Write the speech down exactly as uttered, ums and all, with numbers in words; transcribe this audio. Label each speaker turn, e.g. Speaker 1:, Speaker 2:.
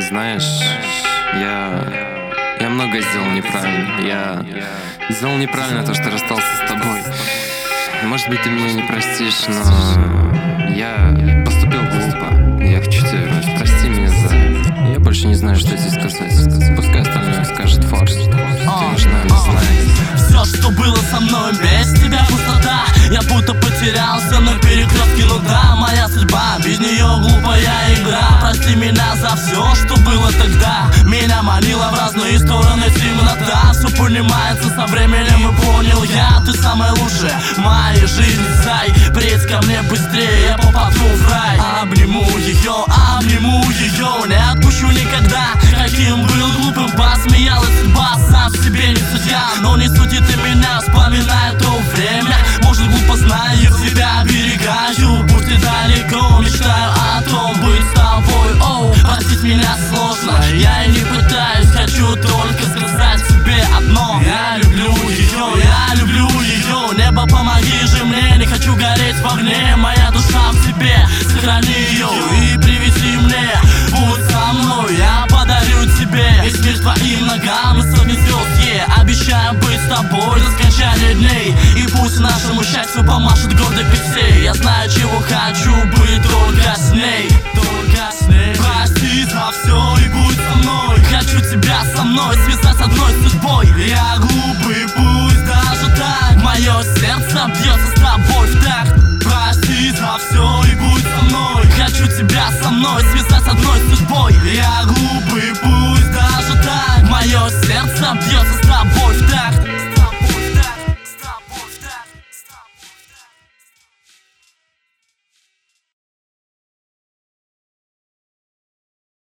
Speaker 1: Знаешь, я... Я многое сделал неправильно. Я сделал неправильно то, что расстался с тобой. Может быть, ты меня не простишь, но я поступил глупо. Я хочу тебя вернуть. Прости меня за... Я больше не знаю, что здесь сказать. Пускай остальное скажет Форс. Ты нужна, не знаю.
Speaker 2: Все, что было со мной, без тебя пустота. Я будто потерялся на перекрестке, ну да, моя судьба, без нее глупая игра. Прости меня за все, что было тогда. Меня манила в разные стороны темнота. Все понимается со временем, и понял я, ты самая лучшая в моей жизни. Зай, приедь ко мне быстрее, я попаду в рай. Обниму ее, обниму ее, не отпущу никогда. Каким был глупым, посмеялась судьба. Сам в себе не судья, но не суди ты меня, вспоминая то время. Может, глупо знаю, себя оберегаю. Пусть и далеко, мечтаю о том, быть с тобой. Оу, простить меня сложно, я и не пытаюсь. Хочу только сказать себе одно: я люблю ее, я люблю ее. Небо, помоги же мне, не хочу гореть в огне. Моя душа в себе, сохрани ее и привези мне. Будь со мной, я подарю тебе весь мир твоим ногам и сотни звезд, yeah. Обещаю быть с тобой до скончания дней, и пусть нашему счастью помашет гордой певцей. Я знаю, чего хочу, быть только с ней, только с ней. Прости за все и будь со мной. Хочу тебя со мной связать с одной судьбой. Я глупый, пусть даже так. Мое сердце бьется с тобой в такт. Прости за все и будь со мной. Хочу тебя со мной связать с одной судьбой. Я глупый, пусть даже так. Мое сердце бьется с